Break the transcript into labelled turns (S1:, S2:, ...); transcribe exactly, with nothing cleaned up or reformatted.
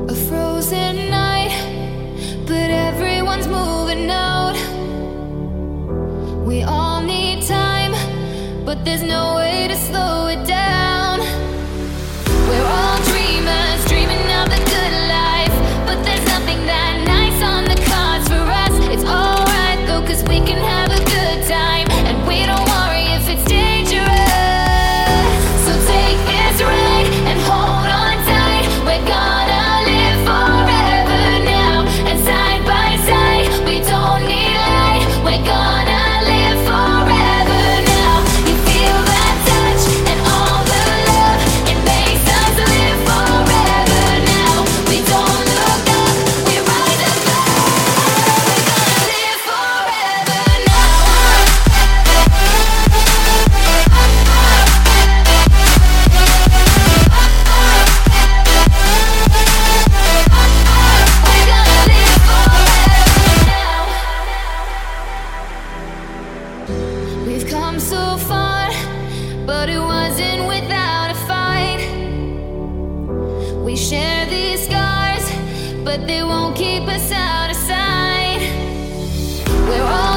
S1: A frozen night, but everyone's moving out. We all need time, but there's no way to slow it down. We're all dreamers, dreaming of the good life, but there's nothing that nice on the cards for us. It's alright though, cause we can have a good time, and we don't worry if it's dangerous. So take this ride and hold on tight. We're gonna live forever now, and side by side, we don't need light. We're gonna live forever now. You feel that touch and all the love, it makes us live forever now. We don't look up, we rise above. We're gonna live forever now. We're gonna live forever now. We've come so far, but it wasn't without a fight. We share these scars, but they won't keep us out of sight. We're all